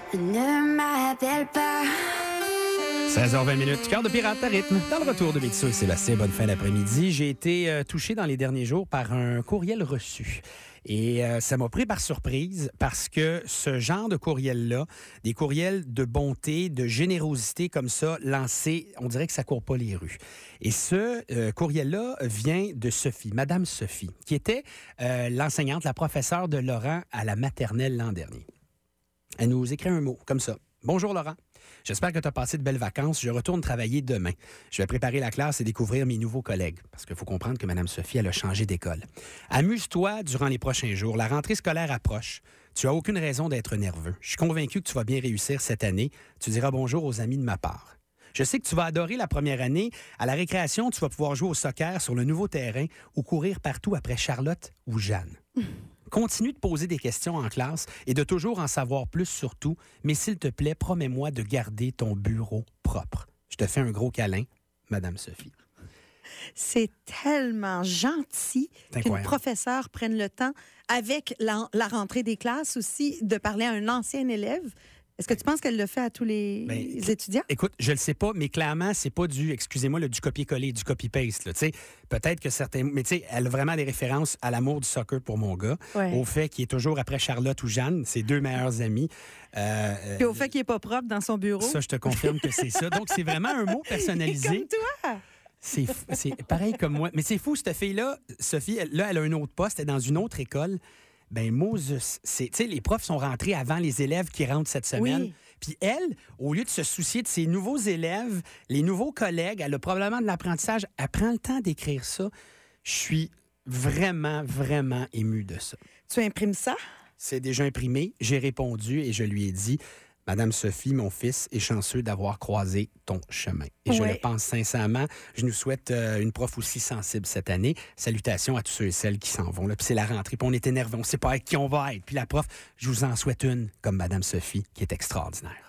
Ne m'appelle pas. 16h20, cœur de pirate à rythme. Dans le retour de Mitsou et Sébastien, bonne fin d'après-midi. J'ai été touché dans les derniers jours par un courriel reçu. Et ça m'a pris par surprise parce que ce genre de courriel-là, des courriels de bonté, de générosité comme ça, lancés, on dirait que ça court pas les rues. Et ce courriel-là vient de Sophie, Madame Sophie, qui était l'enseignante, la professeure de Laurent à la maternelle l'an dernier. Elle nous écrit un mot comme ça. Bonjour Laurent, j'espère que tu as passé de belles vacances. Je retourne travailler demain. Je vais préparer la classe et découvrir mes nouveaux collègues. Parce qu'il faut comprendre que Mme Sophie, elle a changé d'école. Amuse-toi durant les prochains jours. La rentrée scolaire approche. Tu n'as aucune raison d'être nerveux. Je suis convaincu que tu vas bien réussir cette année. Tu diras bonjour aux amis de ma part. Je sais que tu vas adorer la première année. À la récréation, tu vas pouvoir jouer au soccer sur le nouveau terrain ou courir partout après Charlotte ou Jeanne. Continue de poser des questions en classe et de toujours en savoir plus sur tout, mais s'il te plaît, promets-moi de garder ton bureau propre. Je te fais un gros câlin, Madame Sophie. C'est tellement gentil qu'une professeure prenne le temps, avec la rentrée des classes aussi, de parler à un ancien élève. Est-ce que tu penses qu'elle le fait à tous les étudiants? Écoute, je le sais pas, mais clairement, c'est pas du, excusez-moi, du copier-coller, du copy-paste. Là, peut-être que certains... Mais tu sais, elle a vraiment des références à l'amour du soccer pour mon gars, au fait qu'il est toujours après Charlotte ou Jeanne, ses deux meilleurs amis. Puis au fait qu'il est pas propre dans son bureau. Ça, je te confirme que c'est ça. Donc, c'est vraiment un mot personnalisé. Comme toi! C'est pareil comme moi. Mais c'est fou, cette fille-là, Sophie, elle a un autre poste, elle est dans une autre école. Ben Moses, tu sais, les profs sont rentrés avant les élèves qui rentrent cette semaine. Oui. Puis elle, au lieu de se soucier de ses nouveaux élèves, les nouveaux collègues, elle a probablement de l'apprentissage, elle prend le temps d'écrire ça. Je suis vraiment, vraiment ému de ça. Tu imprimes ça? C'est déjà imprimé. J'ai répondu et je lui ai dit... Madame Sophie, mon fils est chanceux d'avoir croisé ton chemin. Et je le pense sincèrement. Je nous souhaite une prof aussi sensible cette année. Salutations à tous ceux et celles qui s'en vont. Là. Puis c'est la rentrée, puis on est énervés, on ne sait pas avec qui on va être. Puis la prof, je vous en souhaite une comme Madame Sophie, qui est extraordinaire.